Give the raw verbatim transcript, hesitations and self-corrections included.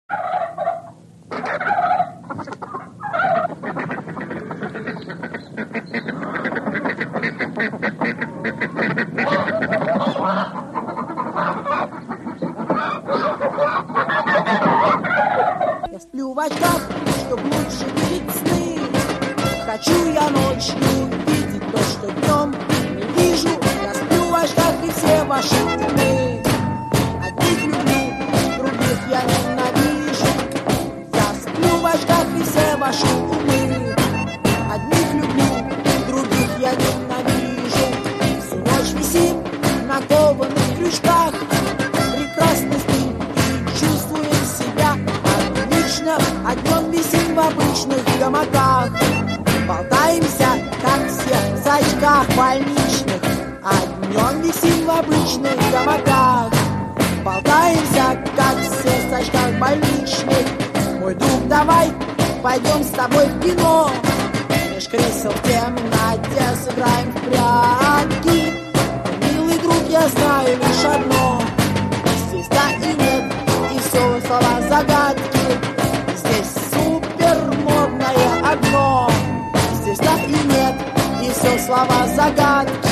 Я сплю в очках, чтоб лучше видеть сны. Хочу я ночью видеть то, что днем не вижу. Я сплю в очках, и все ваши умы. Одних люблю, других я ненавижу. Я сплю в очках, и все ваши умы. Одних люблю, других я ненавижу. Всю ночь висим на кованых крючках. Прекрасно спим и чувствуем себя отлично. А днем висим в обычных гамаках. Болтаемся, как все, в очках больничных. А днем висим в обычных гамаках. Болтаемся, как все, в очках больничных. Мой друг, давай пойдем с тобой в кино. Меж кресел в темноте сыграем в прятки. Милый друг, я знаю лишь одно: здесь да и нет, и все слова загадки. Здесь супер модное одно. Здесь да и нет, и все слова загадки.